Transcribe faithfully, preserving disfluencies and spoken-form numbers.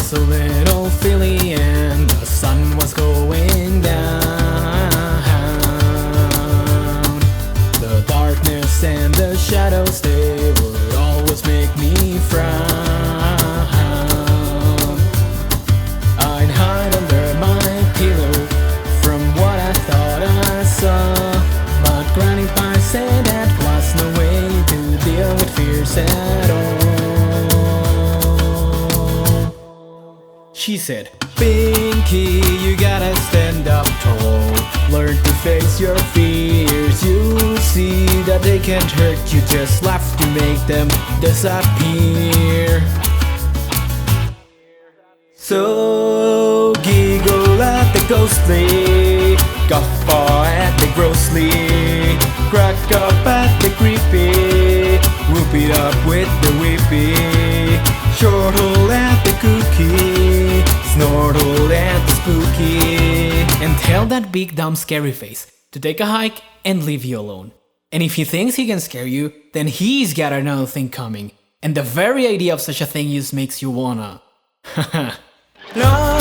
was a little filly and the sun was going down. The darkness and the shadows, they would always make me frown. I'd hide under my pillow from what I thought I saw, but Grandpa said that was no way to deal with fears at all. She said, Pinky, you gotta stand up tall, learn to face your fears. You'll see that they can't hurt you, just laugh to make them disappear. So giggle at the ghostly, guffaw at the grossly, crack up at the creepy, whoop it up with the whippy, chortle at the cookie, snortle at the spooky, and tell that big dumb scary face to take a hike and leave you alone. And if he thinks he can scare you, then he's got another thing coming, and the very idea of such a thing just makes you wanna haha. No!